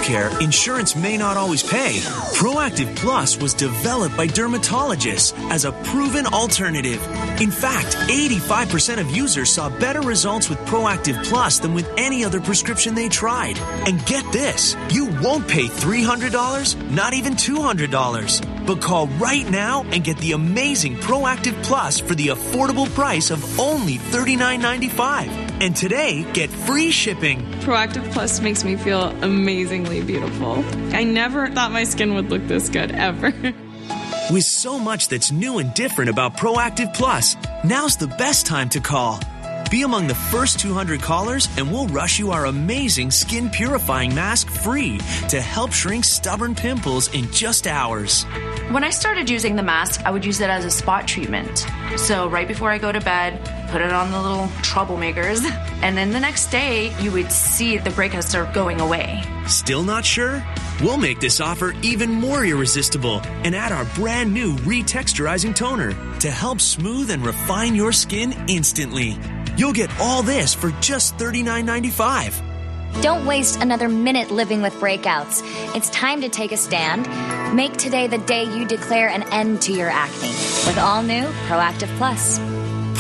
care, insurance may not always pay. Proactive Plus was developed by dermatologists as a proven alternative. In fact, 85% of users saw better results with Proactive Plus than with any other prescription they tried. And get this, you won't pay $300, not even $200. But call right now and get the amazing Proactive Plus for the affordable price of only $39.95. And today, get free shipping. Proactive Plus makes me feel amazingly beautiful. I never thought my skin would look this good, ever. With so much that's new and different about Proactive Plus, now's the best time to call. Be among the first 200 callers and we'll rush you our amazing skin purifying mask free to help shrink stubborn pimples in just hours. When I started using the mask, I would use it as a spot treatment. So right before I go to bed, put it on the little troublemakers, and then the next day, you would see the breakouts start going away. Still not sure? We'll make this offer even more irresistible and add our brand new retexturizing toner to help smooth and refine your skin instantly. You'll get all this for just $39.95. Don't waste another minute living with breakouts. It's time to take a stand. Make today the day you declare an end to your acne with all new Proactive Plus.